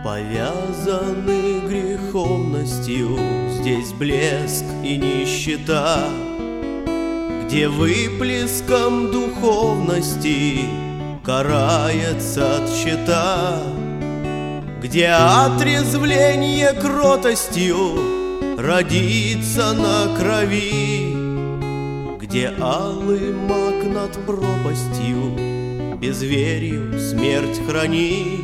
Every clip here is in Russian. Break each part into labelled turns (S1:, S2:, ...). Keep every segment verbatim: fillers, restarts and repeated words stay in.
S1: Повязаны греховностью здесь блеск и нищета, где выплеском духовности карается тщета, где отрезвление кротостью родится на крови, где алый мак над пропастью безверию смерть хранит.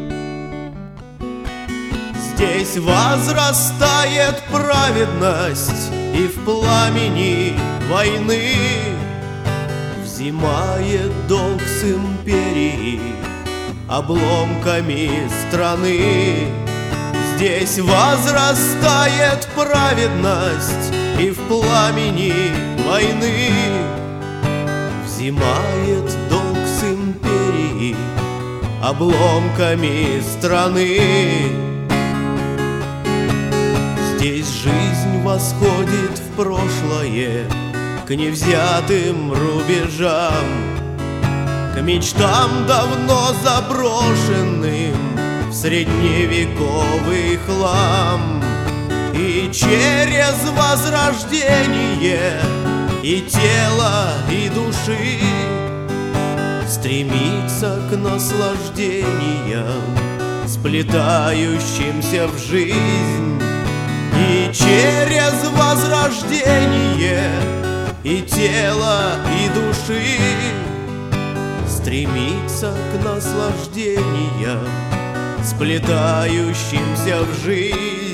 S1: Здесь возрастает праведность, и в пламени войны взимает долг с империи обломками страны. Здесь возрастает праведность, и в пламени войны взимает долг с империи обломками страны. Здесь жизнь восходит в прошлое к невзятым рубежам, к мечтам давно заброшенным в средневековый хлам. И через возрождение и тела, и души стремится к наслаждениям, сплетающимся в жизнь. И через возрождение и тела, и души стремится к наслаждениям, сплетающимся в жизнь.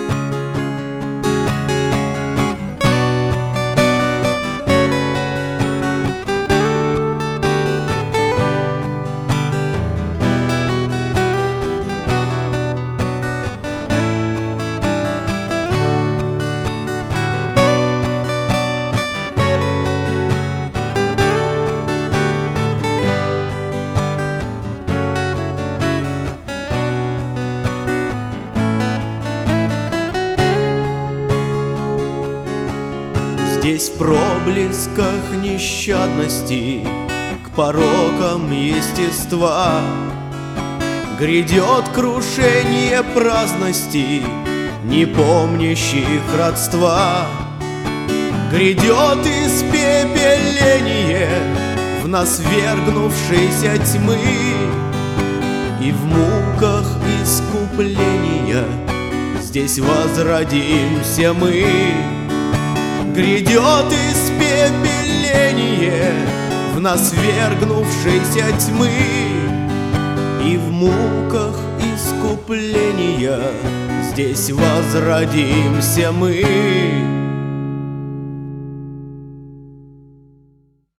S1: Здесь в проблесках нещадности к порокам естества грядет крушение праздности, не помнящих родства. Грядет испепеление в нас вергнувшейся тьмы, и в муках искупления здесь возродимся мы. Грядет испепеление в нас вергнувшейся тьмы, и в муках искупления здесь возродимся мы.